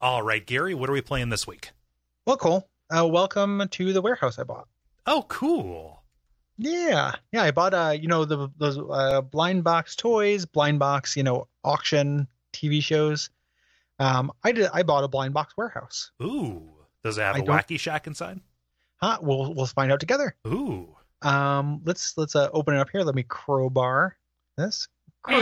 All right, Gary, what are we playing this week? Well, cool. Welcome to the warehouse I bought. Oh, cool. Yeah. I bought those blind box toys, blind box, auction TV shows. I bought a blind box warehouse. Ooh. Does it have a wacky shack inside? Huh? We'll find out together. Ooh. Let's open it up here. Let me crowbar this. Oh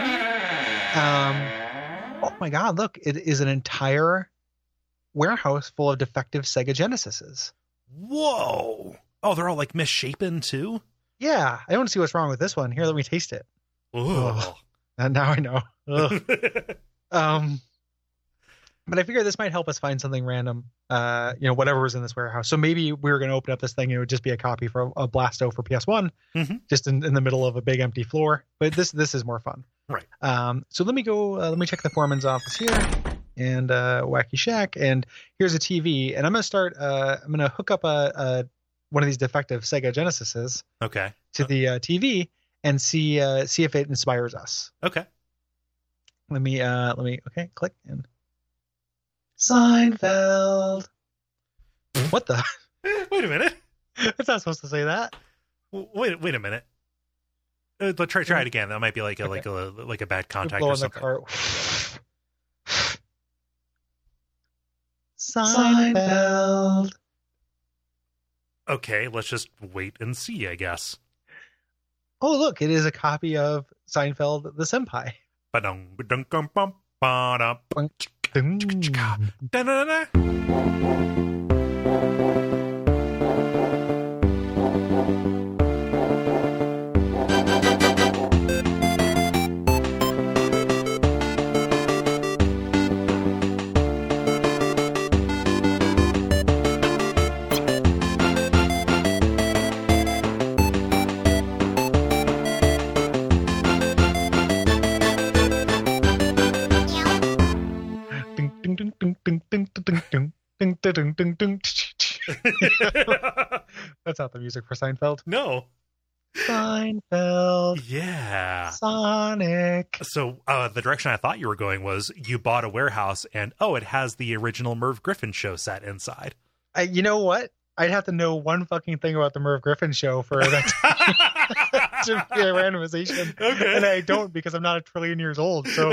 my God! Look, it is an entire warehouse full of defective Sega Genesises. Whoa! Oh, they're all like misshapen too. Yeah, I don't see what's wrong with this one. Here, let me taste it. Ooh. And now I know. But I figure this might help us find something random. Whatever was in this warehouse. So maybe we were going to open up this thing. It would just be a copy for a Blasto for PS1, just in the middle of a big empty floor. But this is more fun. Right. So let me go. Let me check the foreman's office here, and Wacky Shack, and here's a TV. And I'm going to start. I'm going to hook up one of these defective Sega Genesises. Okay. To the TV and see if it inspires us. Okay. Let me. Okay. Click and. Seinfeld. What the? Wait a minute. It's not supposed to say that. Wait a minute. Let's try it again. That might be like a bad contact or something. Seinfeld. Okay, let's just wait and see, I guess. Oh, look, it is a copy of Seinfeld the Senpai. That's not the music for Seinfeld. No. Seinfeld. Yeah. Sonic. So the direction I thought you were going was you bought a warehouse and, it has the original Merv Griffin show set inside. You know what? I'd have to know one fucking thing about the Merv Griffin show for that to be a randomization. Okay. And I don't, because I'm not a trillion years old. So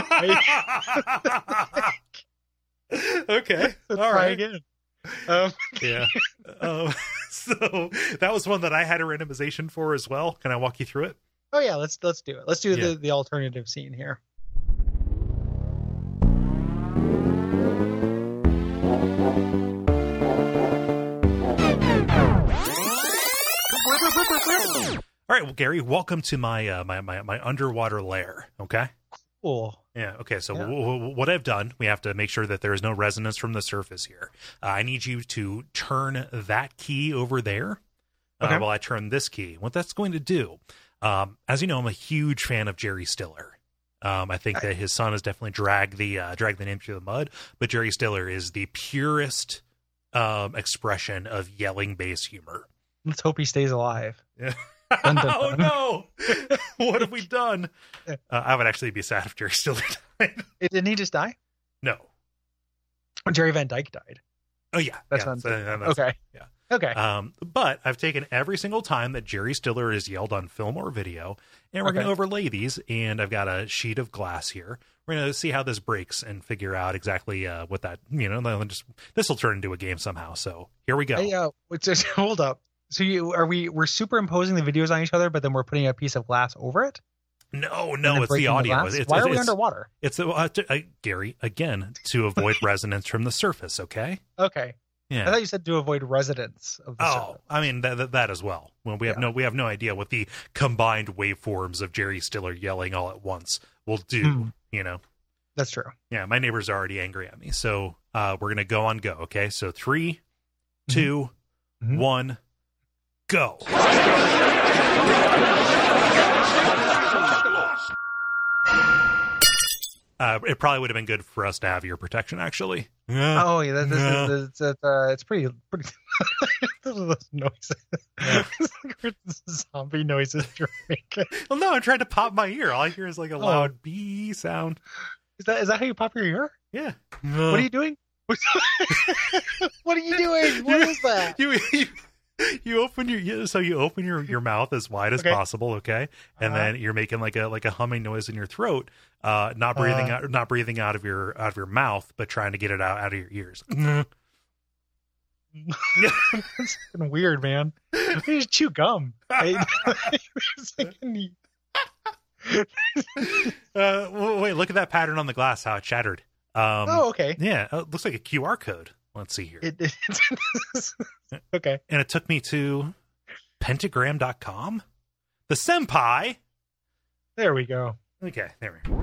okay. Let's All try right. again. Yeah. So that was one that I had a randomization for as well. Can I walk you through it? Oh yeah, let's do it. Let's do the alternative scene here. All right, well, Gary, welcome to my my underwater lair. Okay. Cool. Yeah. Okay. So what I've done, we have to make sure that there is no resonance from the surface here. I need you to turn that key over there while I turn this key. What that's going to do, as you know, I'm a huge fan of Jerry Stiller. I think that his son has definitely dragged the name through the mud, but Jerry Stiller is the purest expression of yelling bass humor. Let's hope he stays alive. Yeah. Dun, dun, dun. Oh no! What have we done? I would actually be sad if Jerry Stiller died. Didn't he just die? No. Jerry Van Dyke died. Oh yeah, That's yeah, what I'm thinking. okay. Yeah. Okay. Okay. But I've taken every single time that Jerry Stiller is yelled on film or video, and we're going to overlay these. And I've got a sheet of glass here. We're going to see how this breaks and figure out exactly what that this will turn into a game somehow. So here we go. Hey, hold up. So we're superimposing the videos on each other, but then we're putting a piece of glass over it? No, it's the audio. Why are we underwater? It's Gary, again, to avoid resonance from the surface. Okay. Okay. Yeah. I thought you said to avoid residence of the surface. I mean that as well. Well, we have no idea what the combined waveforms of Jerry Stiller yelling all at once will do. That's true. Yeah, my neighbors are already angry at me. So we're gonna go on go. Okay, so 3, 2, 1, go. It probably would have been good for us to have ear protection, actually. Oh yeah, it's pretty. Those are those noises. Yeah. Zombie noises you're making. Well, no, I'm trying to pop my ear. All I hear is like a loud bee sound. Is that how you pop your ear? Yeah. What are you doing? What are you doing? What is that? You open your mouth as wide as possible, okay, and then you're making like a humming noise in your throat, not breathing out of your mouth, but trying to get it out of your ears. That's fucking weird, man. You just chew gum. Wait, look at that pattern on the glass, how it shattered. Okay. Yeah, it looks like a QR code. Let's see here. Okay. And it took me to pentagram.com. The Senpai. There we go. Okay, there we go.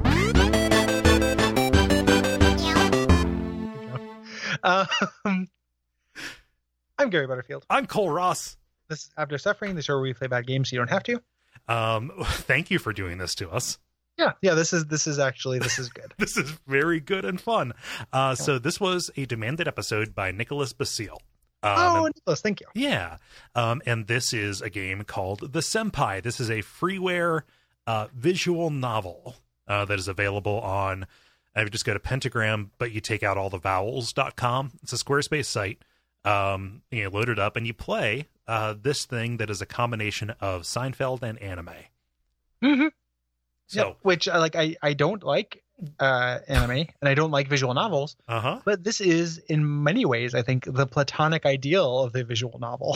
I'm Gary Butterfield. I'm Cole Ross. This is After Suffering, the show where we play bad games so you don't have to. Thank you for doing this to us. Yeah. This is good. This is very good and fun. So this was a demanded episode by Nicholas Basile. Nicholas, thank you. Yeah. And this is a game called The Senpai. This is a freeware visual novel that is available on, I would just go to Pentagram, but you take out all the vowels.com. It's a Squarespace site. You load it up and you play this thing that is a combination of Seinfeld and anime. Mm-hmm. So, yep, which I don't like anime and I don't like visual novels. But this is in many ways, I think, the platonic ideal of the visual novel.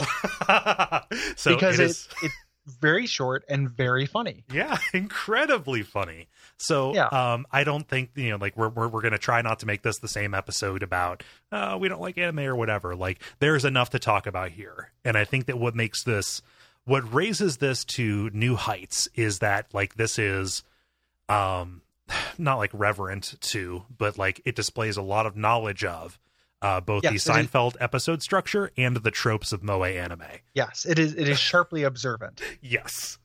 So because it's very short and very funny. Yeah, incredibly funny. So I don't think we're going to try not to make this the same episode about we don't like anime or whatever. Like, there's enough to talk about here. And I think that what raises this to new heights is that, like, this is not like reverent to, but like it displays a lot of knowledge of both the Seinfeld episode structure and the tropes of moe anime. Yes, it is sharply observant. Yes.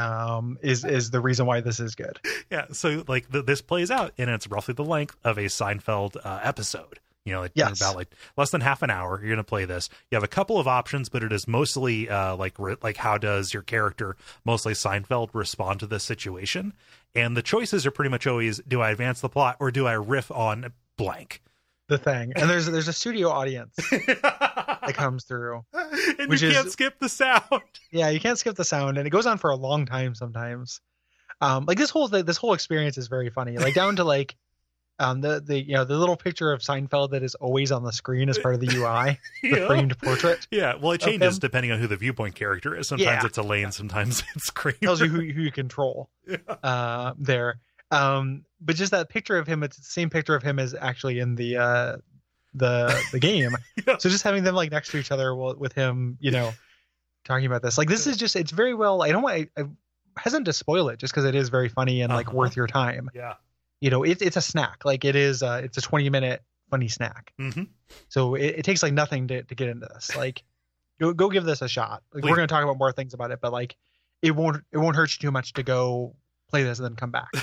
Is the reason why this is good. Yeah, so like this plays out, and it's roughly the length of a Seinfeld episode. About like less than half an hour. You're going to play this. You have a couple of options, but it is mostly like how does your character, mostly Seinfeld, respond to this situation? And the choices are pretty much always: do I advance the plot or do I riff on blank? The thing. And there's a studio audience that comes through, and you can't skip the sound. Yeah, you can't skip the sound, and it goes on for a long time sometimes. Like this whole experience is very funny. Like down to like. The little picture of Seinfeld that is always on the screen as part of the UI, the framed portrait. Yeah, well, it changes depending on who the viewpoint character is. Sometimes it's Elaine, sometimes it's Kramer. Tells you who you control. There. But just that picture of him, it's the same picture of him as actually in the game. Yeah. So just having them like next to each other with him, talking about this, like this is just, it's very well. I hesitant to spoil it just because it is very funny and like worth your time. Yeah. It's a snack. Like it is, it's a 20-minute funny snack. Mm-hmm. So it takes like nothing to get into this. Like, go give this a shot. Like, we're going to talk about more things about it, but like, it won't hurt you too much to go play this and then come back.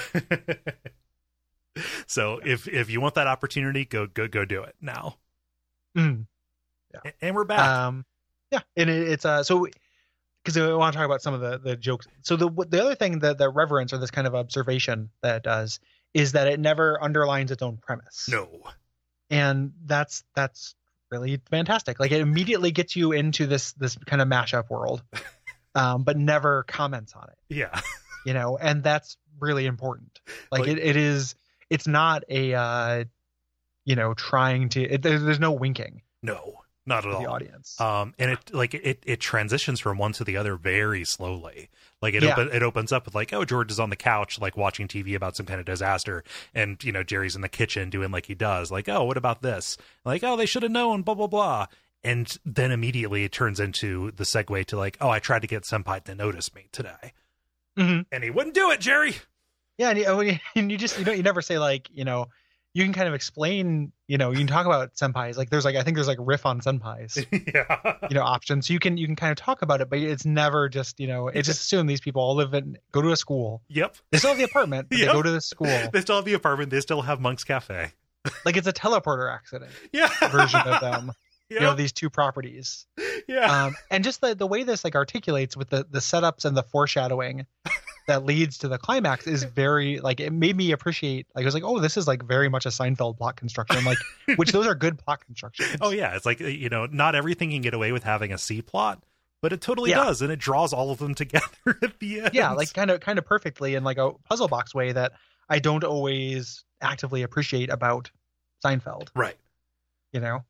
So if you want that opportunity, go do it now. Mm. Yeah. And we're back. Yeah, and it's so. Because I want to talk about some of the jokes. So the other thing that reverence or this kind of observation that it does is that it never underlines its own premise. No. And that's really fantastic. Like it immediately gets you into this kind of mashup world, but never comments on it. Yeah. And that's really important. Like it's not a, trying to, there's no winking. No. Not at all. The audience. And it transitions from one to the other very slowly. Like it opens up with like, oh, George is on the couch, like watching TV about some kind of disaster. And, Jerry's in the kitchen doing like he does. Like, oh, what about this? Like, oh, they should have known, blah, blah, blah. And then immediately it turns into the segue to like, oh, I tried to get Senpai to notice me today. Mm-hmm. And he wouldn't do it, Jerry. Yeah. And you just, you never say like, you can kind of explain, you can talk about senpais. Like I think there's like riff on senpais, yeah. Options. So you can kind of talk about it, but it's never just, it's just assume these people all go to a school. Yep. They still have the apartment, but they go to the school. They still have the apartment. They still have Monk's Cafe. Like it's a teleporter accident version of them. Yep. These two properties. Yeah. And just the way this like articulates with the setups and the foreshadowing that leads to the climax is very like, it made me appreciate, like, I was like, oh, this is like very much a Seinfeld plot construction, like, which those are good plot constructions. Oh yeah, it's like, you know, not everything can get away with having a C plot, but it totally does, and it draws all of them together at the end. Yeah, like kind of perfectly in like a puzzle box way that I don't always actively appreciate about Seinfeld. Right. You know.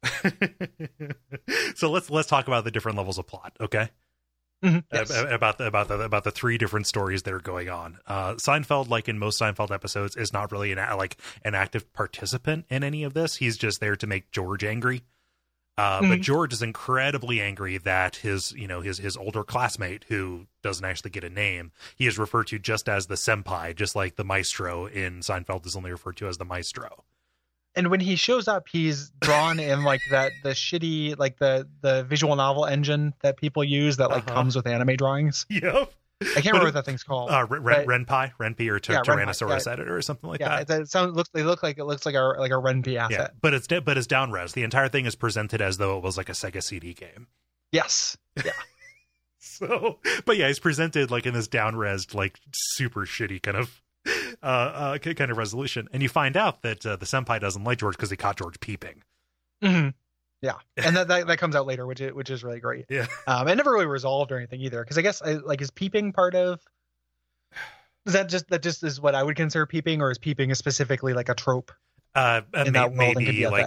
So let's talk about the different levels of plot, okay? Mm-hmm. Yes. About the three different stories that are going on. Seinfeld, like in most Seinfeld episodes, is not really an active participant in any of this. He's just there to make George angry. But George is incredibly angry that his older classmate, who doesn't actually get a name, he is referred to just as the senpai, just like the maestro in Seinfeld is only referred to as the maestro. And when he shows up, he's drawn in like the shitty, like the visual novel engine that people use that like comes with anime drawings. Yep. I can't remember what that thing's called. Ren'Py or Tyrannosaurus editor or something like that. It looks like a Ren'Py asset. Yeah, but it's down res. The entire thing is presented as though it was like a Sega CD game. Yes. Yeah. So, but yeah, he's presented like in this down res, like super shitty kind of resolution, and you find out that the senpai doesn't like George because he caught George peeping. Mm-hmm. Yeah, and that comes out later, which is really great. Yeah, it never really resolved or anything either, because I guess is peeping part of that just is what I would consider peeping, or is peeping specifically like a trope? Maybe like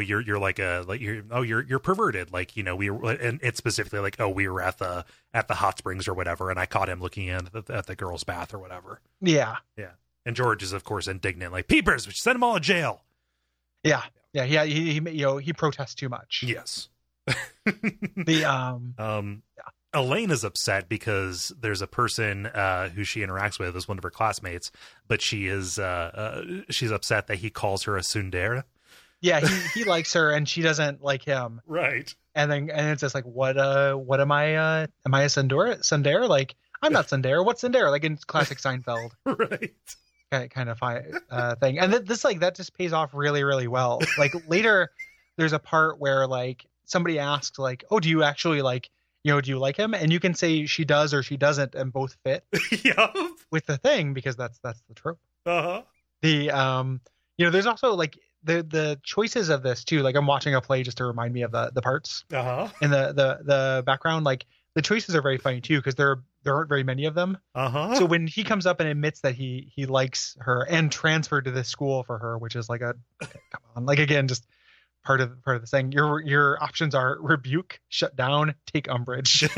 you're perverted, like, you know, and it's specifically like, oh, we were at the hot springs or whatever, and I caught him looking at the girls' bath or whatever. Yeah, and George is of course indignant, like, peepers, we should send them all to jail. Yeah, he protests too much. Yes. Elaine is upset because there's a person who she interacts with as one of her classmates, but she's upset that he calls her a tsundere. Yeah, he likes her and she doesn't like him. Right. And it's just like, what am I a tsundere? Like, I'm not tsundere. What's tsundere? Like in classic Seinfeld. Right. Kind of thing. And this like that just pays off really, really well. Like later there's a part where like somebody asks like, oh, do you actually like, you know, do you like him? And you can say she does or she doesn't, and both fit with the thing, because that's the trope. There's also like the choices of this too. Like I'm watching a play just to remind me of the parts in the background. Like the choices are very funny too, because there aren't very many of them. So when he comes up and admits that he likes her and transferred to this school for her, which is like okay, come on, like again, just part of the thing. Your options are rebuke, shut down, take umbrage.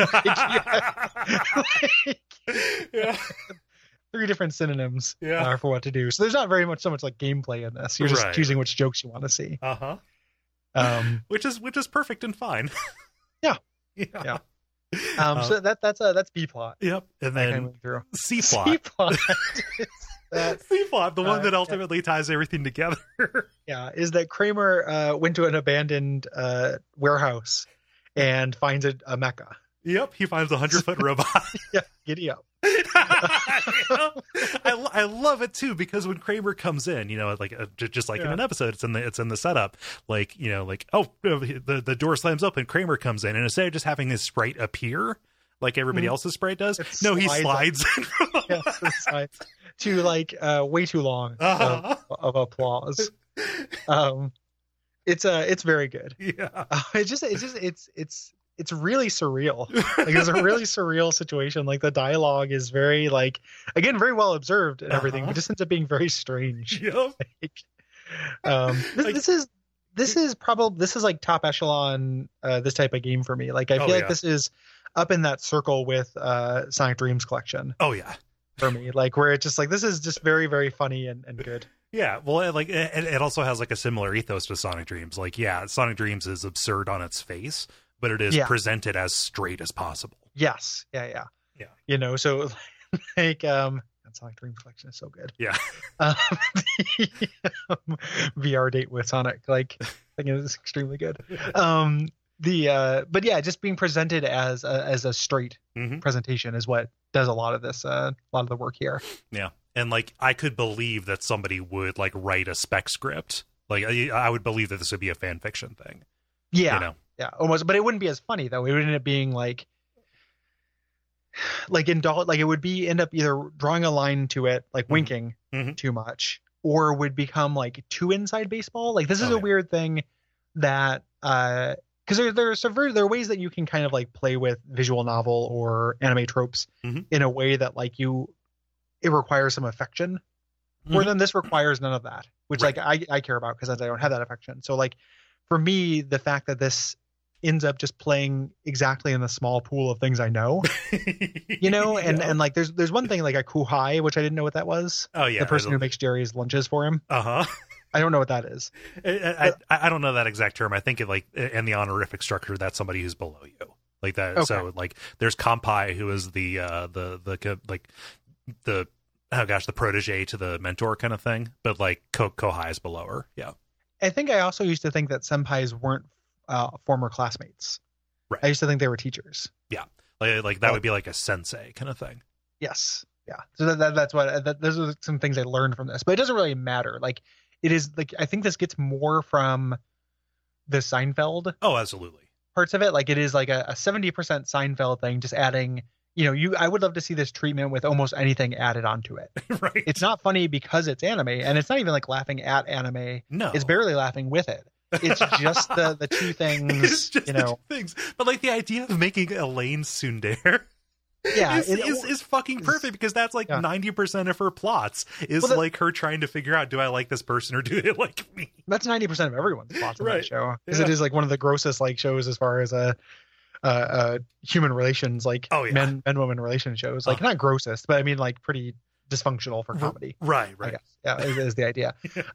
Yeah. 3 different synonyms for what to do. So there's not very much so much like gameplay in this. You're just choosing which jokes you want to see. Which is perfect and fine. Yeah. So that's B plot. Yep. And then C plot. C plot. C plot, the one that ultimately ties everything together. Yeah, is that Kramer went to an abandoned warehouse and finds a mecha. Yep, he finds a 100-foot robot. Yeah, giddy up. I love it too, because when Kramer comes in, you know, like just like in an episode, it's in the setup, like, you know, like, oh, the door slams open, Kramer comes in, and instead of just having his sprite appear like everybody else's sprite does, he slides in from slides to like way too long of applause. It's very good. Yeah. It's really surreal. Like it's a really surreal situation. Like the dialogue is very like, again, very well observed and everything, but just ends up being very strange. Yep. This is like top echelon this type of game for me. Like I feel like this is up in that circle with Sonic Dreams Collection. Oh yeah. For me, like where it's just like, this is just very, very funny and good. Yeah, well, like it also has like a similar ethos to Sonic Dreams. Like, yeah, Sonic Dreams is absurd on its face, but it is presented as straight as possible. Yes. Yeah. You know, so like Sonic Dreams Collection is so good. Yeah. VR date with Sonic, like I think it is extremely good. But yeah, just being presented as a straight presentation is what does a lot of this, a lot of the work here. Yeah. And like, I could believe that somebody would like write a spec script. Like I would believe that this would be a fan fiction thing. Yeah. You know? Yeah, almost. But it wouldn't be as funny though. It would end up being like, like like it would be end up either drawing a line to it, like winking too much, or would become like too inside baseball. Like this is a weird thing that because there are ways that you can kind of like play with visual novel or anime tropes in a way that like it requires some affection, more than this requires none of that, which like I care about because I don't have that affection. So like for me, the fact that this ends up just playing exactly in the small pool of things I know, and like there's one thing like a kuhai, which I didn't know what that was. Oh yeah, the person who makes Jerry's lunches for him. I don't know what that is. I don't know that exact term. I think it like in the honorific structure, that's somebody who's below you, like that. Okay. So like there's Kampai, who is the protege to the mentor kind of thing, but like Kohai is below her. Yeah, I think I also used to think that senpais weren't former classmates. Right. I used to think they were teachers. Yeah, like that would be like a sensei kind of thing. Yes. Yeah. So that's what those are some things I learned from this, but it doesn't really matter. Like it is like I think this gets more from the Seinfeld. Oh, absolutely. Parts of it, like it is like a 70% Seinfeld thing, just adding. I would love to see this treatment with almost anything added onto it. Right. It's not funny because it's anime, and it's not even like laughing at anime. No, it's barely laughing with it. It's just the two things, it's just the two things. But like the idea of making Elaine Tsundere, is fucking perfect because that's like 90% of her plots is like her trying to figure out, do I like this person or do they like me? That's 90% of everyone's plots on that show, because it is like one of the grossest like shows as far as human relations, like men woman relation shows, like not grossest, but I mean like pretty dysfunctional for comedy. Right. I guess. Yeah, is the idea.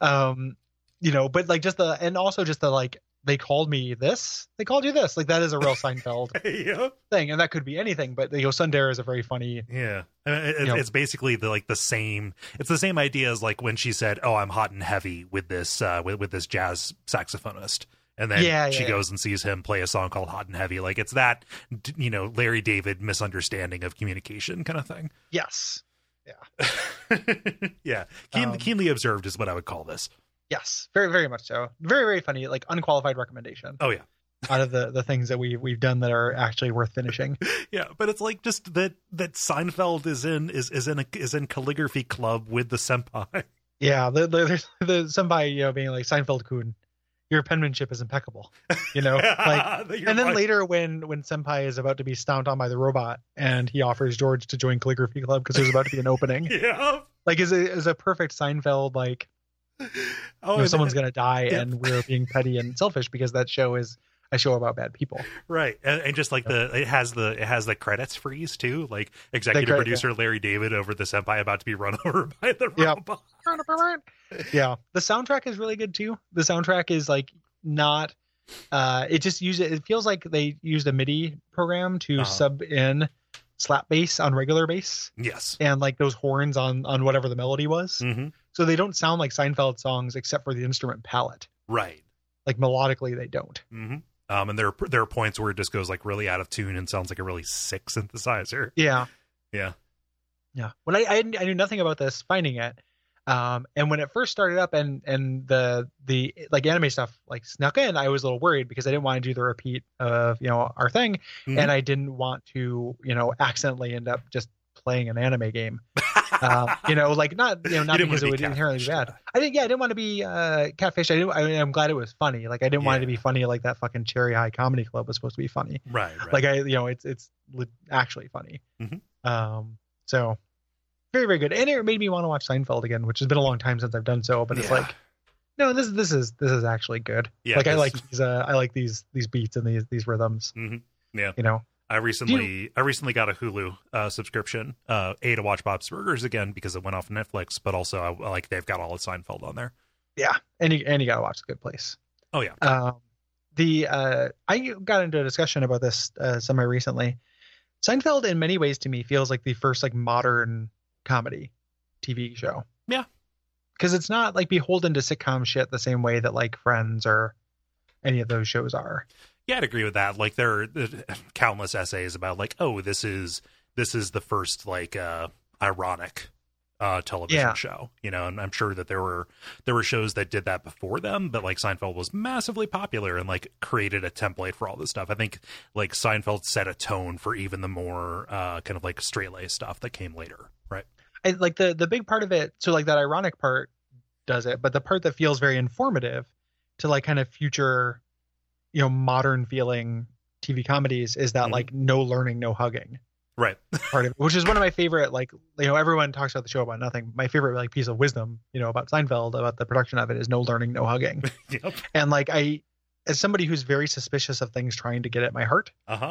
But like just and also just the like they called me this, they called you this, like that is a real Seinfeld thing, and that could be anything. But Tsundere is a very funny. Yeah, it's basically the same. It's the same idea as like when she said, "Oh, I'm hot and heavy with this with this jazz saxophonist." And then she goes and sees him play a song called Hot and Heavy. Like it's that, Larry David misunderstanding of communication kind of thing. Yes. Yeah. Yeah. Keenly observed is what I would call this. Yes. Very, very much so. Very, very funny, like unqualified recommendation. Oh yeah. Out of the things that we've done that are actually worth finishing. Yeah. But it's like just that Seinfeld is in calligraphy club with the senpai. Yeah. The senpai, being like Seinfeld-kun. Your penmanship is impeccable, like, and then later when senpai is about to be stomped on by the robot and he offers George to join calligraphy club because there's about to be an opening. Yeah. Like is a perfect Seinfeld, like, someone's going to die and we're being petty and selfish because that show is a show about bad people. Right. And just like it has the credits freeze too, like executive producer Larry David over the senpai about to be run over by the robot. Yeah. The soundtrack is really good too. The soundtrack is like not it feels like they used a MIDI program to sub in slap bass on regular bass. Yes. And like those horns on whatever the melody was. Mm-hmm. So they don't sound like Seinfeld songs except for the instrument palette. Right. Like melodically they don't. Mm-hmm. And there are points where it just goes like really out of tune and sounds like a really sick synthesizer. Yeah. Yeah. Yeah. When I knew nothing about this, finding it. And when it first started up and the like anime stuff like snuck in, I was a little worried because I didn't want to do the repeat of, our thing. Mm-hmm. And I didn't want to, accidentally end up just playing an anime game. Like not because it would inherently be bad. I didn't want to be catfish. I'm glad it was funny. Like I didn't want it to be funny like that fucking Cherry High Comedy Club was supposed to be funny. Right. Like it's actually funny. Mm-hmm. So very, very good. And it made me want to watch Seinfeld again, which has been a long time since I've done so, but it's like, no, this is actually good. Yeah, like I like these beats and these rhythms. Mm-hmm. Yeah. I recently got a Hulu subscription, to watch Bob's Burgers again because it went off Netflix, but also I like they've got all of Seinfeld on there. Yeah, and you gotta watch The Good Place. Oh yeah. I got into a discussion about this semi recently. Seinfeld, in many ways, to me, feels like the first like modern comedy TV show. Yeah, because it's not like beholden to sitcom shit the same way that like Friends or any of those shows are. Yeah, I'd agree with that. Like there are countless essays about like, oh, this is the first like ironic television show, you know, and I'm sure that there were shows that did that before them, but like Seinfeld was massively popular and like created a template for all this stuff. I think like Seinfeld set a tone for even the more kind of like straight-laced stuff that came later, right? I like the big part of it. So like that ironic part does it, but the part that feels very informative to like kind of future, you know, modern feeling TV comedies is that like no learning, no hugging. Right. Part of it, which is one of my favorite, like, you know, everyone talks about the show about nothing. My favorite like piece of wisdom, you know, about Seinfeld, about the production of it is no learning, no hugging. Yep. And like as somebody who's very suspicious of things trying to get at my heart,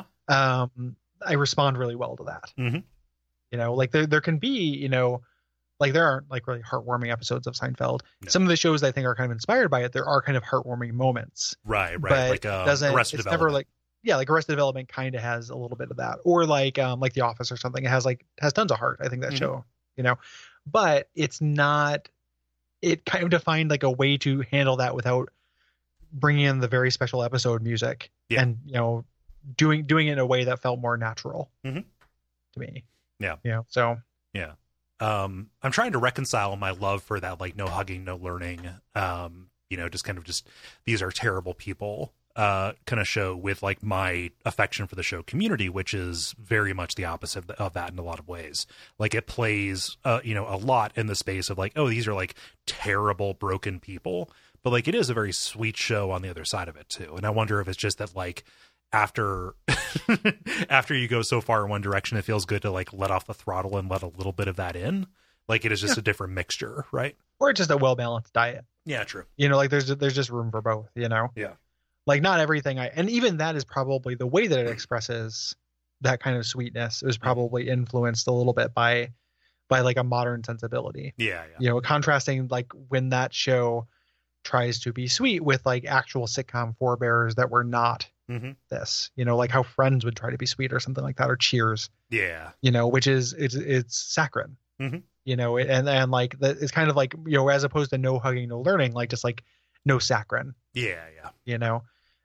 I respond really well to that. Mm-hmm. You know, like there can be, you know, like there aren't like really heartwarming episodes of Seinfeld. No. Some of the shows I think are kind of inspired by it. There are kind of heartwarming moments. Right. But like Arrested Development. Never like, yeah, like Arrested Development kind of has a little bit of that, or like The Office or something. It has tons of heart. I think that show, you know, but it's not. It kind of defined like a way to handle that without bringing in the very special episode music and, you know, doing it in a way that felt more natural to me. Yeah. You know, so yeah. I'm trying to reconcile my love for that, like no hugging, no learning. You know, just kind of these are terrible people. Kind of show with like my affection for the show Community, which is very much the opposite of that in a lot of ways. Like it plays, you know, a lot in the space of like, oh, these are like terrible, broken people, but like it is a very sweet show on the other side of it too. And I wonder if it's just that like after you go so far in one direction, it feels good to like let off the throttle and let a little bit of that in. Like it is just a different mixture, right? Or just a well-balanced diet. Yeah, true. You know, like there's just room for both, you know? Yeah. Like not everything and even that is probably the way that it expresses that kind of sweetness is probably influenced a little bit by like a modern sensibility. Yeah. You know, contrasting like when that show tries to be sweet with like actual sitcom forebears that were not this, you know, like how Friends would try to be sweet or something like that, or Cheers. Yeah. You know, which is it's saccharine. You know, and like it's kind of like, you know, as opposed to no hugging, no learning, like just like no saccharine. Yeah. You know,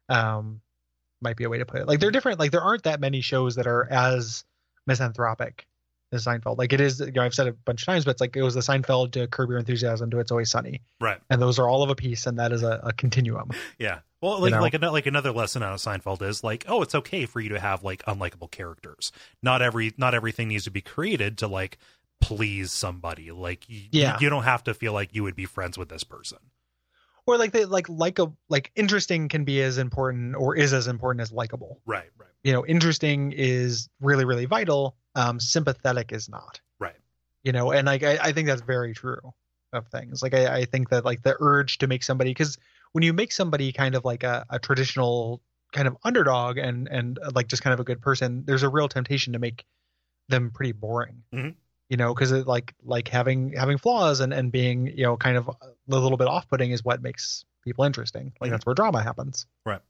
might be a way to put it. Like they're different. Like there aren't that many shows that are as misanthropic as Seinfeld. Like it is, you know, I've said it a bunch of times, but it's like it was the Seinfeld to Curb Your Enthusiasm to It's Always Sunny. Right. And those are all of a piece, and that is a continuum. Yeah. Well, like another lesson out of Seinfeld is like, oh, it's okay for you to have like unlikable characters. Not everything needs to be created to like please somebody. Like you don't have to feel like you would be friends with this person. Or like interesting can be as important or is as important as likable. Right. You know, interesting is really, really vital. Sympathetic is not. Right. You know, and like I think that's very true of things. Like I think that like the urge to make somebody, because when you make somebody kind of like a traditional kind of underdog and like just kind of a good person, there's a real temptation to make them pretty boring. You know, because it like having flaws and being, you know, kind of a little bit off-putting is what makes people interesting. Like that's where drama happens. Right.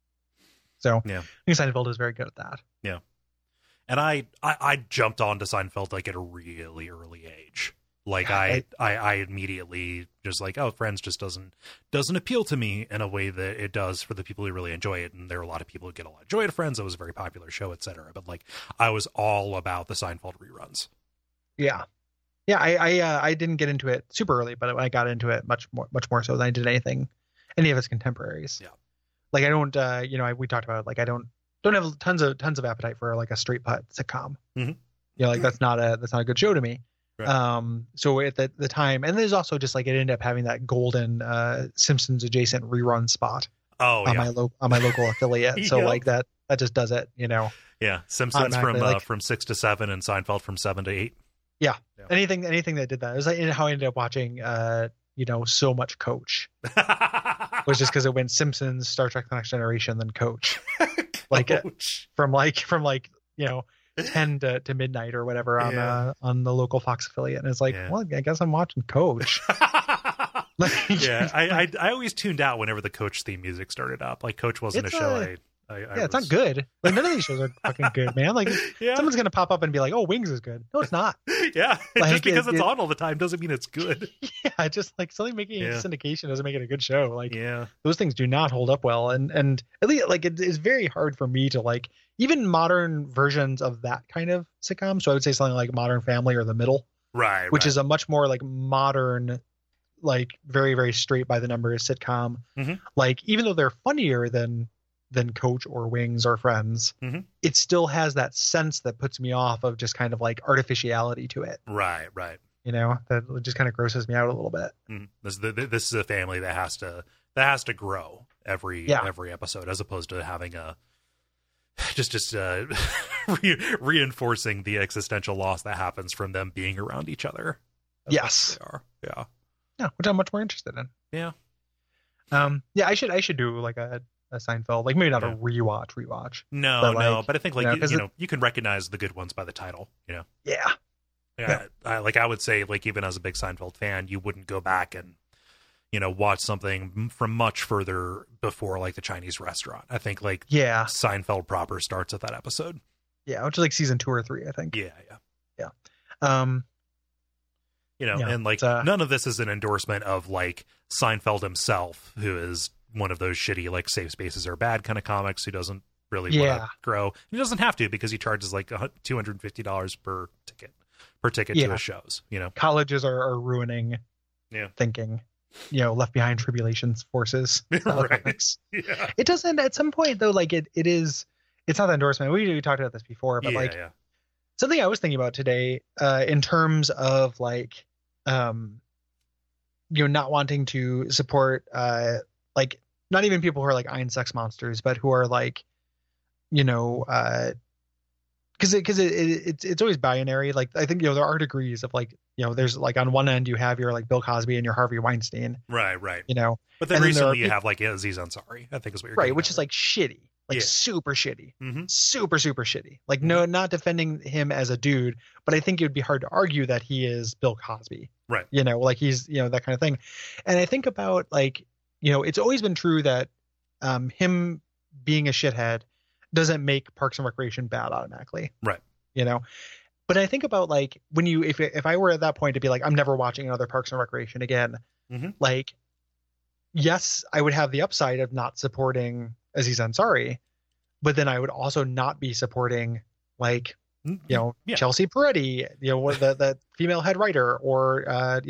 So yeah, I think Seinfeld is very good at that. Yeah. And I jumped onto Seinfeld like at a really early age. Like I immediately just like, oh, Friends just doesn't appeal to me in a way that it does for the people who really enjoy it. And there are a lot of people who get a lot of joy out of Friends. It was a very popular show, etc. But like I was all about the Seinfeld reruns. Yeah. I didn't get into it super early, but I got into it much more so than I did any of his contemporaries. Yeah. Like I don't, you know, we talked about it, like I don't have tons of appetite for like a straight putt sitcom. You know, like that's not a good show to me. Right. So at the time, and there's also just like it ended up having that golden Simpsons adjacent rerun spot. On my local affiliate. So like that just does it, you know. Yeah, Simpsons from 6 to 7 and Seinfeld from 7 to 8. Yeah. Anything that did that. It was like how I ended up watching you know, so much Coach. Was just because it went Simpsons, Star Trek: The Next Generation, then Coach. Like from you know 10 to midnight or whatever on the local Fox affiliate, and it's like, well, I guess I'm watching Coach. I always tuned out whenever the Coach theme music started up. Like Coach wasn't a show it's not good. Like none of these shows are fucking good, man. Like someone's gonna pop up and be like, "Oh, Wings is good." No, it's not. Yeah, like, just because it's on all the time doesn't mean it's good. Yeah, just like something making syndication doesn't make it a good show. Like those things do not hold up well, and at least like it is very hard for me to like even modern versions of that kind of sitcom. So I would say something like Modern Family or The Middle. which is a much more like modern, like very, very straight by the numbers sitcom. Like, even though they're funnier than Coach or Wings or Friends, it still has that sense that puts me off of just kind of like artificiality to it. Right. You know, that just kind of grosses me out a little bit. This is a family that has to grow every episode, as opposed to having a just reinforcing the existential loss that happens from them being around each other. Yes. They are. Yeah. Yeah, which I'm much more interested in. Yeah. Yeah, I should do like a Seinfeld, like maybe not a rewatch. No, but I think like you can recognize the good ones by the title. You know. Yeah. I would say, like, even as a big Seinfeld fan, you wouldn't go back and watch something from much further before, like, the Chinese restaurant. I think like Seinfeld proper starts at that episode. Yeah, which is like season 2 or 3, I think. Yeah. And like none of this is an endorsement of like Seinfeld himself, who is one of those shitty like safe spaces are bad kind of comics who doesn't really want to grow. He doesn't have to, because he charges like $250 per ticket to his shows. Colleges are ruining thinking. Left Behind Tribulations forces. Right. It doesn't at some point though, like it's not the endorsement. We talked about this before, but something I was thinking about today in terms of like not wanting to support like not even people who are like Ein sex monsters, but who are like because it's always binary. Like, I think there are degrees of like there's like on one end you have your like Bill Cosby and your Harvey Weinstein, right. But then and recently you have like Aziz Ansari, I think is what you're right, which is like shitty, like super shitty, super shitty. Like no, not defending him as a dude, but I think it would be hard to argue that he is Bill Cosby, right? Like he's that kind of thing. And I think about like it's always been true that him being a shithead doesn't make Parks and Recreation bad automatically. Right. But I think about like when if I were at that point to be like, I'm never watching another Parks and Recreation again. Like, yes, I would have the upside of not supporting Aziz Ansari, but then I would also not be supporting like, Chelsea Peretti, the female head writer, or,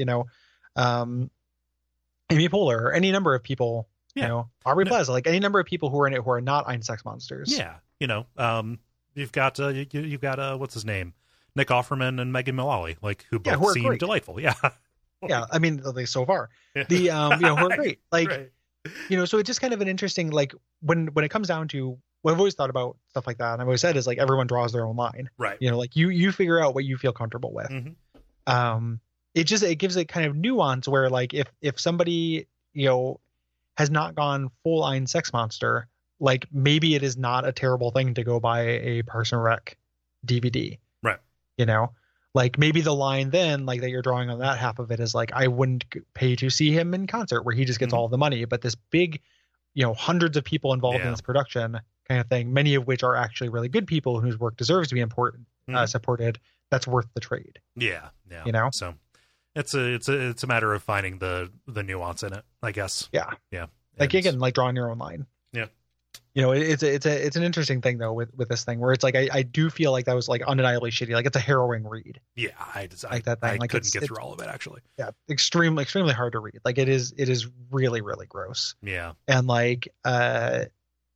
Amy Poehler, or any number of people, Aubrey Plaza, like any number of people who are in it who are not Ein sex monsters. Yeah. You've got what's his name? Nick Offerman and Megan Mullally, like who both seem delightful. Yeah. Yeah. I mean, at least so far. The who are great. Like, right. So it's just kind of an interesting, like when it comes down to what I've always thought about stuff like that, and I've always said is like everyone draws their own line. Right. Like you figure out what you feel comfortable with. It gives it kind of nuance where like if somebody, has not gone full Ein sex monster, like maybe it is not a terrible thing to go buy a Parks and Rec DVD. Right. Like maybe the line then like that you're drawing on that half of it is like, I wouldn't pay to see him in concert where he just gets all the money, but this big, hundreds of people involved in this production kind of thing, many of which are actually really good people whose work deserves to be supported. That's worth the trade. Yeah. So it's a matter of finding the nuance in it, I guess. Yeah. And like again, like drawing your own line. Yeah. It's an interesting thing though with this thing where it's like I do feel like that was like undeniably shitty. Like it's a harrowing read. Yeah, I that thing. I like couldn't get through all of it actually. Yeah, extremely hard to read. Like it is really really gross. Yeah. And like at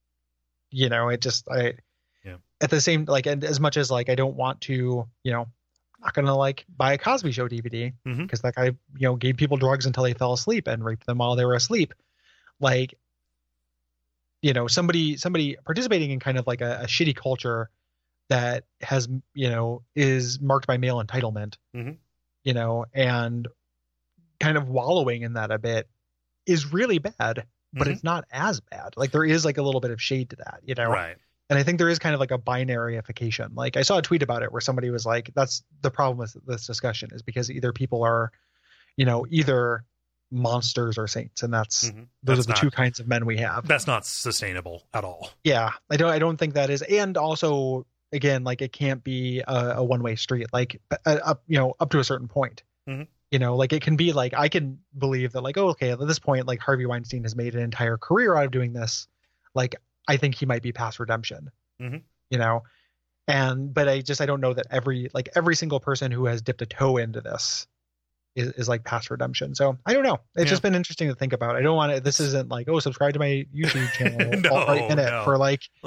the same like, and as much as like I don't want to not gonna like buy a Cosby Show DVD because that guy gave people drugs until they fell asleep and raped them while they were asleep. Like somebody participating in kind of like a shitty culture that has is marked by male entitlement and kind of wallowing in that a bit is really bad, but it's not as bad. Like there is like a little bit of shade to that, right. And I think there is kind of like a binaryification. Like I saw a tweet about it where somebody was like, that's the problem with this discussion is because either people are, either monsters or saints. And those are the two kinds of men we have. That's not sustainable at all. Yeah. I don't think that is. And also again, like it can't be a one-way street, like up to a certain point, like it can be like, I can believe that like, oh, okay, at this point, like Harvey Weinstein has made an entire career out of doing this. Like, I think he might be past redemption, But I don't know that every single person who has dipped a toe into this is like past redemption. So I don't know. It's just been interesting to think about. I don't want to, this isn't like, oh, subscribe to my YouTube channel for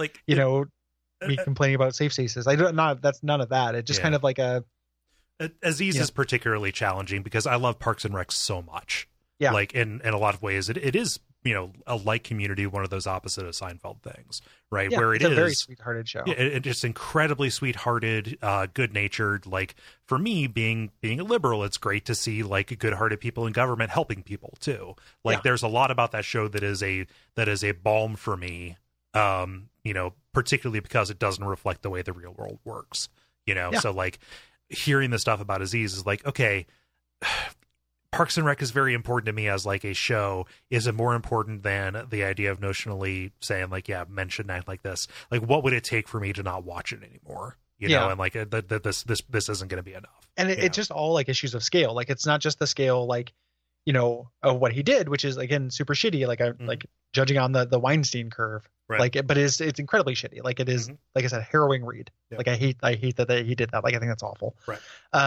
me complaining about safe spaces. That's none of that. It just kind of like Aziz is particularly challenging because I love Parks and Rec so much. Yeah. Like in a lot of ways, it is, a like Community, one of those opposite of Seinfeld things, right? Yeah, where it's a very sweethearted show. It's just incredibly sweethearted, good-natured. Like for me, being a liberal, it's great to see like good-hearted people in government helping people too. Like there's a lot about that show that is a balm for me. Particularly because it doesn't reflect the way the real world works. So like hearing the stuff about Aziz is like, okay, Parks and Rec is very important to me as like a show. Is it more important than the idea of notionally saying like, yeah, men shouldn't act like this? Like, what would it take for me to not watch it anymore? And like this isn't going to be enough. And it's just all like issues of scale. Like it's not just the scale, like, of what he did, which is again super shitty. Like like judging on the Weinstein curve, right? Like, but it's incredibly shitty. Like it is, like I said, harrowing read. Yeah. Like I hate that he did that. Like I think that's awful. Right.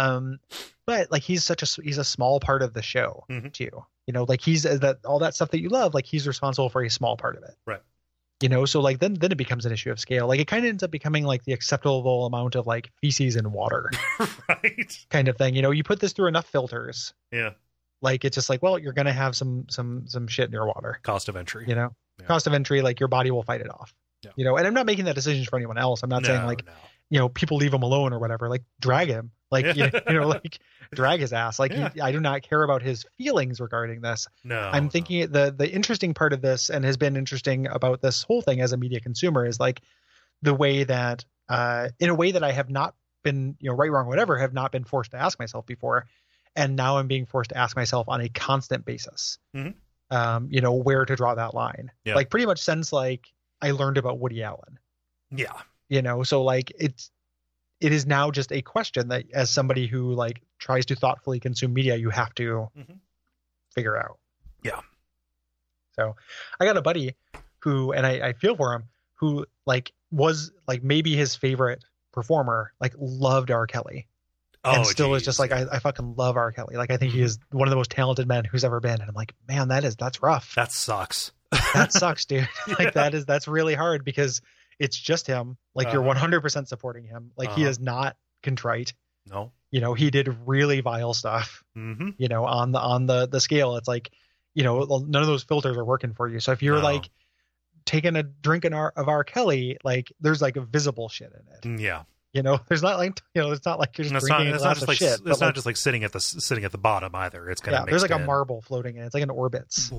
But like he's a small part of the show too. Like he's that all that stuff that you love. Like he's responsible for a small part of it. Right. So like then it becomes an issue of scale. Like it kind of ends up becoming like the acceptable amount of like feces in water, right? Kind of thing. You put this through enough filters. Yeah. Like it's just like, well, you're gonna have some shit in your water. Cost of entry. Cost of entry. Like your body will fight it off. Yeah. And I'm not making that decision for anyone else. I'm not saying like, people leave him alone or whatever. Like drag him. Like like drag his ass. Like I do not care about his feelings regarding this. No. I'm thinking the interesting part of this, and has been interesting about this whole thing as a media consumer, is like the way that in a way that I have not been right, wrong, whatever, have not been forced to ask myself before. And now I'm being forced to ask myself on a constant basis, where to draw that line. Yeah. Like pretty much since like I learned about Woody Allen. Yeah. So like it is now just a question that as somebody who like tries to thoughtfully consume media, you have to figure out. Yeah. So I got a buddy who, and I feel for him, who like was like maybe his favorite performer, like loved R. Kelly. And still is just like, I fucking love R. Kelly. Like, I think he is one of the most talented men who's ever been. And I'm like, man, that's rough. That sucks. That sucks, dude. Like that's really hard because it's just him. Like you're 100% supporting him. Like he is not contrite. No. He did really vile stuff, on the scale. It's like, none of those filters are working for you. So if you're like taking a drink of R. Kelly, like there's like a visible shit in it. Yeah. There's not like, it's not like you're just drinking a glass of shit. It's not just like sitting at the bottom either. It's kind of there's like a marble floating in it. It's like an Orbitz.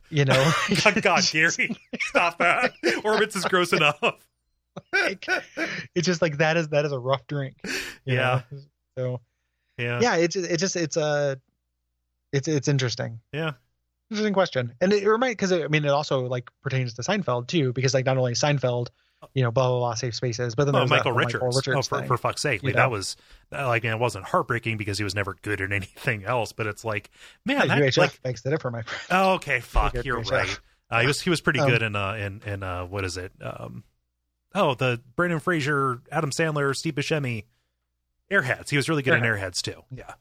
God, Gary, stop that. Orbitz is gross enough. It's just like that is a rough drink. Yeah. So yeah, it's interesting. Yeah. Interesting question. And it reminds, because it also like pertains to Seinfeld too, because like not only Seinfeld, blah blah blah, safe spaces, but then there's Michael Richards. For fuck's sake, like, that was like, and it wasn't heartbreaking because he was never good at anything else, but it's like, man, that, UHF like, makes the difference, my friend. Oh, okay, fuck, you're right. He was pretty good in what is it? The Brendan Fraser, Adam Sandler, Steve Buscemi, Airheads. He was really good in Airheads too. Yeah.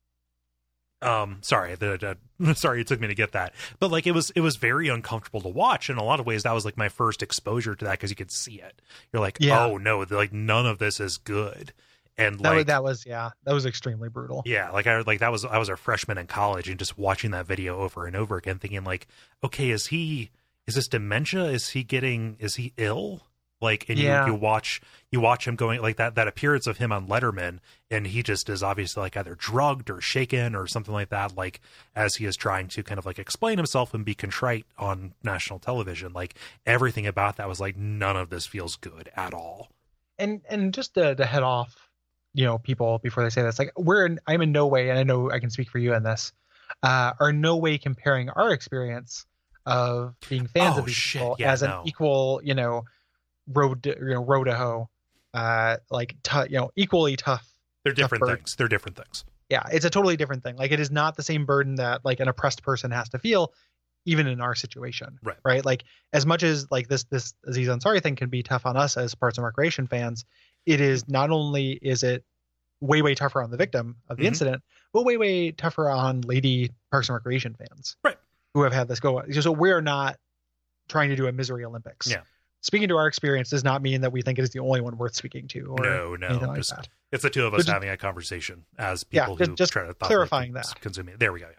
Sorry it took me to get that, but like it was very uncomfortable to watch. In a lot of ways, that was like my first exposure to that, because you could see it. You're like, oh no, like none of this is good. And that was extremely brutal. Yeah, I was a freshman in college, and just watching that video over and over again, thinking like, okay, is this dementia? Is he ill? Like, and you watch him going like that appearance of him on Letterman, and he just is obviously like either drugged or shaken or something like that, like as he is trying to kind of like explain himself and be contrite on national television. Like everything about that was like, none of this feels good at all. And just to head off, people before they say this, like I'm in no way, and I know I can speak for you in this, are in no way comparing our experience of being fans of these people as an equal, road to hoe, equally tough. They're different things. They're different things. Yeah, it's a totally different thing. Like it is not the same burden that like an oppressed person has to feel, even in our situation. Right. Like as much as like this Aziz Ansari thing can be tough on us as Parks and Recreation fans, it is not only is it way tougher on the victim of the incident, but way tougher on lady Parks and Recreation fans, right, who have had this go on. So we're not trying to do a misery Olympics. Yeah. Speaking to our experience does not mean that we think it is the only one worth speaking to. Or no, like just, that. It's the two of us having a conversation as people who just try to clarifying that. Consuming. There we go.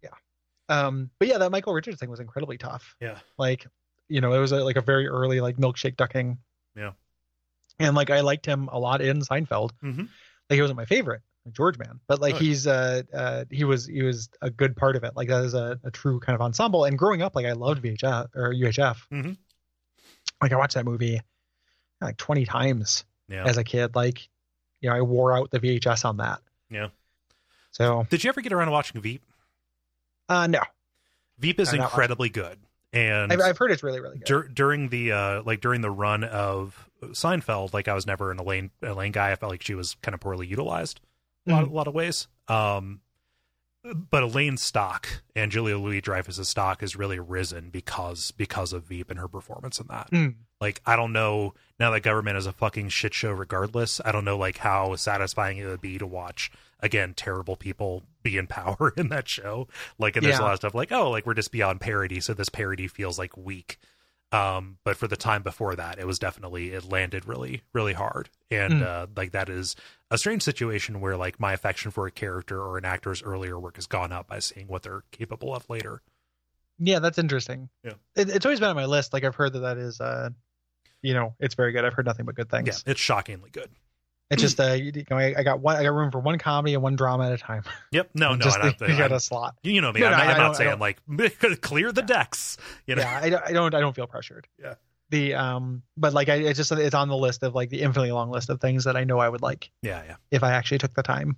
But yeah, that Michael Richards thing was incredibly tough. Yeah. Like, it was a very early like milkshake ducking. Yeah. And like I liked him a lot in Seinfeld. Mm-hmm. Like he wasn't my favorite, like George Man, but like he was a good part of it. Like that is a true kind of ensemble. And growing up, like I loved VHF or UHF. Mm-hmm. Like I watched that movie like 20 times as a kid. Like, I wore out the VHS on that. Yeah. So did you ever get around to watching Veep? No. Veep is incredibly good. And I've heard it's really, really good. During the run of Seinfeld, like I was never an Elaine guy. I felt like she was kind of poorly utilized a lot of ways. But Elaine's stock and Julia Louis-Dreyfus's stock has really risen because of Veep and her performance in that. Like, I don't know, now that government is a fucking shit show regardless, I don't know like how satisfying it would be to watch, again, terrible people be in power in that show. Like, and there's a lot of stuff like, oh, like we're just beyond parody, so this parody feels like weak. But for the time before that, it landed really, really hard. And like that is a strange situation where like my affection for a character or an actor's earlier work has gone up by seeing what they're capable of later. Yeah, that's interesting. Yeah, it's always been on my list. Like I've heard that is, it's very good. I've heard nothing but good things. Yeah, it's shockingly good. It's just I got room for one comedy and one drama at a time. Yep. No. You got a slot. You know me. I'm not saying like clear the decks. Yeah. I don't feel pressured. Yeah. But like it's on the list of like the infinitely long list of things that I know I would like. Yeah. If I actually took the time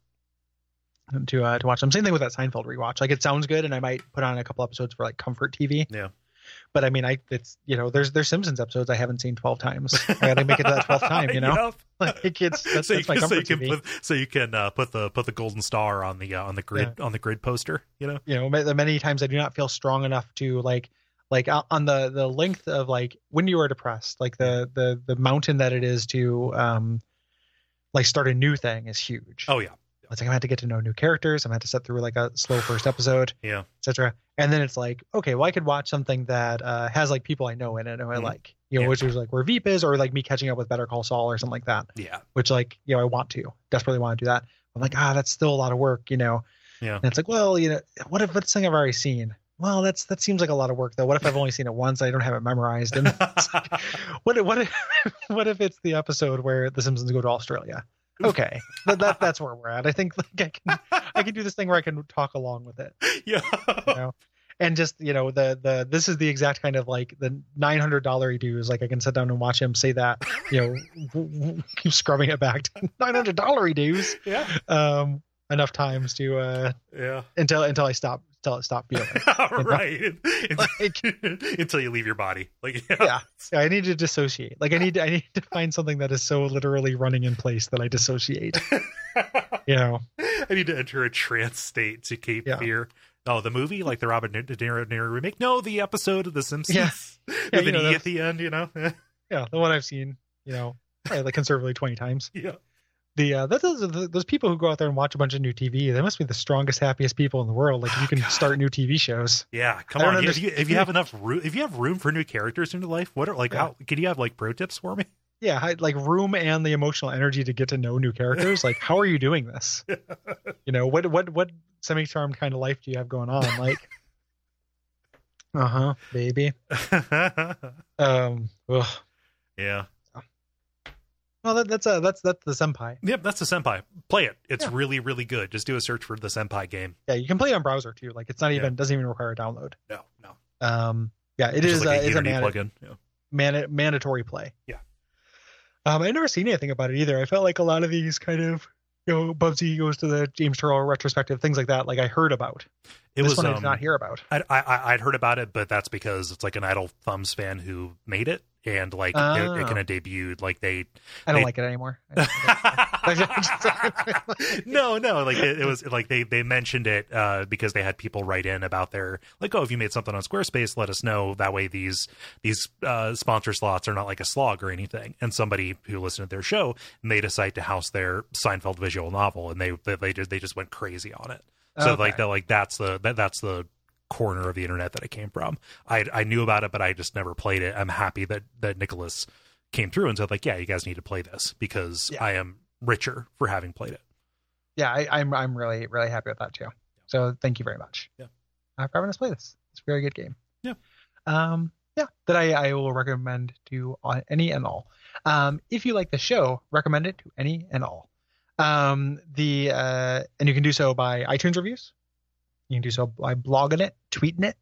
to watch them. Same thing with that Seinfeld rewatch. Like it sounds good, and I might put on a couple episodes for like comfort TV. Yeah. But I mean, there's Simpsons episodes I haven't seen 12 times. I got to make it to that 12th time, Yep. Like that's my comfort TV. So you can put the golden star on the grid on the grid poster. The many times I do not feel strong enough to like on the length of like when you are depressed, like the mountain that it is to like start a new thing is huge. Oh yeah. It's like I'm going to have to get to know new characters. I'm going to have to sit through like a slow first episode, etc. And then it's like, okay, well, I could watch something that has like people I know in it and I like, which is like where Veep is, or like me catching up with Better Call Saul or something like that. Yeah. Which like, I desperately want to do that. I'm like, that's still a lot of work, Yeah. And it's like, well, what if it's something I've already seen? Well, that seems like a lot of work though. What if I've only seen it once? I don't have it memorized. And like, what if it's the episode where the Simpsons go to Australia? Okay, that's where we're at. I think like I can do this thing where I can talk along with it. Yeah. And just the this is the exact kind of like the $900 dues. Like I can sit down and watch him say that. Keep scrubbing it back to $900 dues. Yeah. Enough times to until I stop feeling. Right. Until you leave your body. Like I need to dissociate. Like I need to find something that is so literally running in place that I dissociate. I need to enter a trance state to keep fear. Oh, the movie, like the Robert De Niro remake? No, the episode of The Simpsons. With an E at the end, Yeah, the one I've seen, like conservatively 20 times. Yeah. Those people who go out there and watch a bunch of new TV, they must be the strongest, happiest people in the world. Like you can start new TV shows. Yeah, come on. If you have enough room, if you have room for new characters in your life, how can you have like pro tips for me? Yeah, like room and the emotional energy to get to know new characters. Like, how are you doing this? What semi-charmed kind of life do you have going on? Like, baby. Yeah. Well, that's the Senpai. Yep, that's the Senpai. Play it. It's really, really good. Just do a search for the Senpai game. Yeah, you can play it on browser too. Like it's not even doesn't even require a download. No. It is like a plugin. Mandatory play. Yeah. I've never seen anything about it either. I felt like a lot of these kind of Bubsy goes to the James Turrell retrospective, things like that. Like I heard about. This one I did not hear about. I'd heard about it, but that's because it's like an Idle Thumbs fan who made it. And like it kind of debuted, like I don't like it anymore. No, like it was like they mentioned it because they had people write in about their like, oh, if you made something on Squarespace, let us know. That way these sponsor slots are not like a slog or anything. And somebody who listened to their show made a site to house their Seinfeld visual novel, and they just went crazy on it. So okay. That's the corner of the internet that it came from. I knew about it, but I just never played it. I'm happy that Nicholas came through and said like, yeah, you guys need to play this because I am richer for having played it. Yeah, I'm really, really happy with that too. So thank you very much. Yeah. For having us play this. It's a very good game. Yeah. That I will recommend to any and all. If you like the show, recommend it to any and all. And you can do so by iTunes reviews. You can do so by blogging it, tweeting it.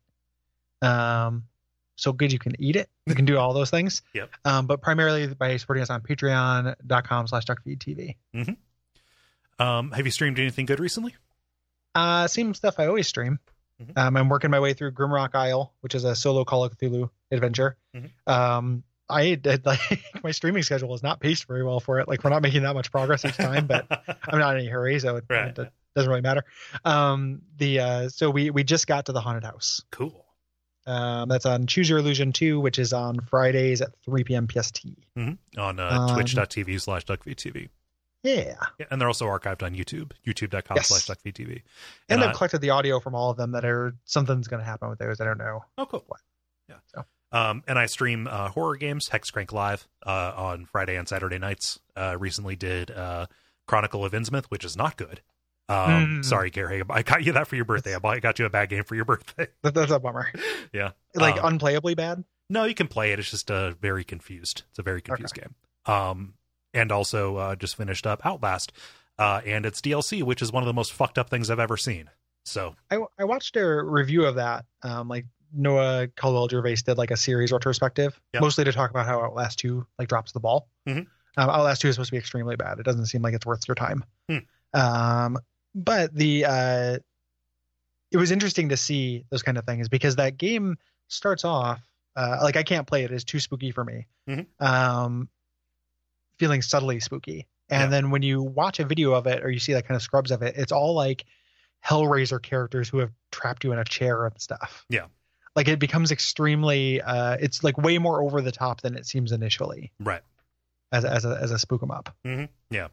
So good you can eat it. You can do all those things. Yep. But primarily by supporting us on patreon.com/DuckFeedTV. Mm-hmm. Have you streamed anything good recently? Same stuff I always stream. Mm-hmm. I'm working my way through Grimrock Isle, which is a solo Call of Cthulhu adventure. Mm-hmm. I did my streaming schedule is not paced very well for it. Like we're not making that much progress each time, but I'm not in any hurry, so it doesn't really matter. So we just got to the haunted house. Cool. That's on Choose Your Illusion 2, which is on Fridays at 3 p.m. PST. Mm-hmm. On twitch.tv/DuckFeedTV. Yeah. And they're also archived on YouTube, youtube.com/DuckFeedTV. And I've collected the audio from all of them that are something's going to happen with those. I don't know. Oh, cool. What. Yeah. So. And I stream horror games, Hexcrank Live, on Friday and Saturday nights. Recently did Chronicle of Innsmouth, which is not good. Sorry, Gary, I got you that for your birthday. I got you a bad game for your birthday. That's a bummer. Yeah. Like unplayably bad? No, you can play it. It's just very confused. It's a very confused game. And also just finished up Outlast and its DLC, which is one of the most fucked up things I've ever seen. So I watched a review of that. Like Noah Caldwell-Gervais did like a series retrospective, mostly to talk about how Outlast 2 like drops the ball. Mm-hmm. Outlast 2 is supposed to be extremely bad. It doesn't seem like it's worth your time. But it was interesting to see those kind of things because that game starts off like I can't play it. It's too spooky for me. Mm-hmm. Feeling subtly spooky. And then when you watch a video of it or you see that kind of scrubs of it, it's all like Hellraiser characters who have trapped you in a chair and stuff. Yeah. Like it becomes extremely it's like way more over the top than it seems initially. Right. As a spook 'em up. Mm-hmm. Yeah.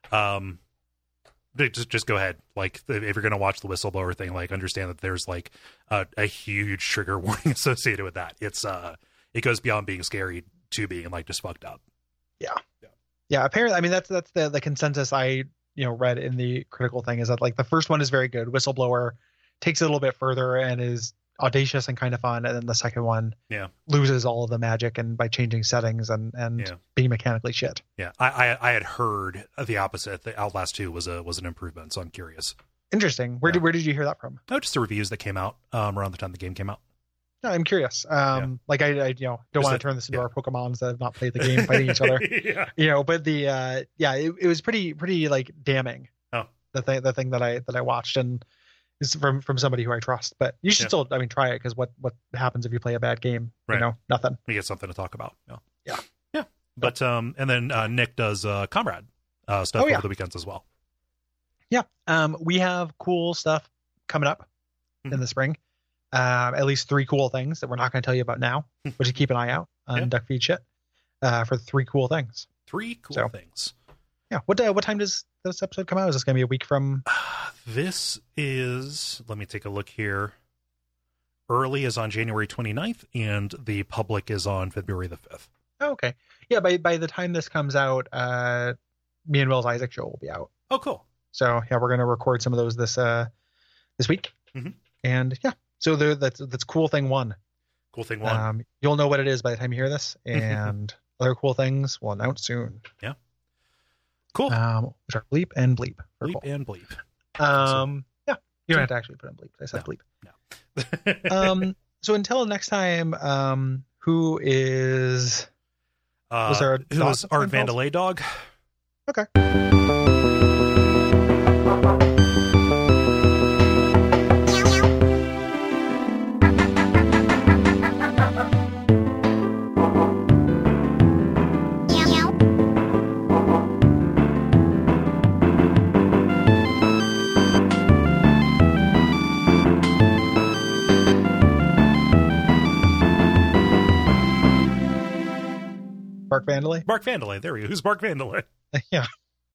Just go ahead. Like if you're going to watch the whistleblower thing, like understand that there's like a huge trigger warning associated with that. It's it goes beyond being scary to being like just fucked up. Yeah. Apparently, I mean that's the consensus I read in the critical thing is that like the first one is very good. Whistleblower takes it a little bit further and is audacious and kind of fun, and then the second one loses all of the magic and by changing settings and being mechanically shit. Yeah, I had heard the opposite. The Outlast 2 was an improvement, so I'm curious. Interesting. Where did you hear that from? Oh, just the reviews that came out around the time the game came out. No, I'm curious. Like I don't want to turn this into our Pokemons that have not played the game fighting each other. But the it was pretty like damning. Oh, the thing that I watched and. Is from somebody who I trust, but you should still, try it because what happens if you play a bad game? Right. Nothing. You get something to talk about. Yeah. But and then Nick does Comrade stuff over the weekends as well. Yeah. We have cool stuff coming up in the spring. At least 3 cool things that we're not going to tell you about now, but just keep an eye out on Duck Feed Shit for 3 cool things. 3 cool things. Yeah. What time does this episode come out? Is this going to be a week from? This is, let me take a look here. Early is on January 29th, and the public is on February the 5th. Oh, okay. Yeah, by the time this comes out, me and Will's Isaac show will be out. Oh, cool. So, yeah, we're going to record some of those this week. Mm-hmm. And, so that's cool thing 1. Cool thing 1. You'll know what it is by the time you hear this, and other cool things we'll announce soon. Yeah. Cool. Which are Bleep and Bleep. Bleep and Bleep. You don't have to actually put in bleep. I said bleep. No. So until next time, who is was Art Vandelay Dog? Okay. Mark Vandelay. Mark Vandelay. There we go. Who's Mark Vandelay? Yeah.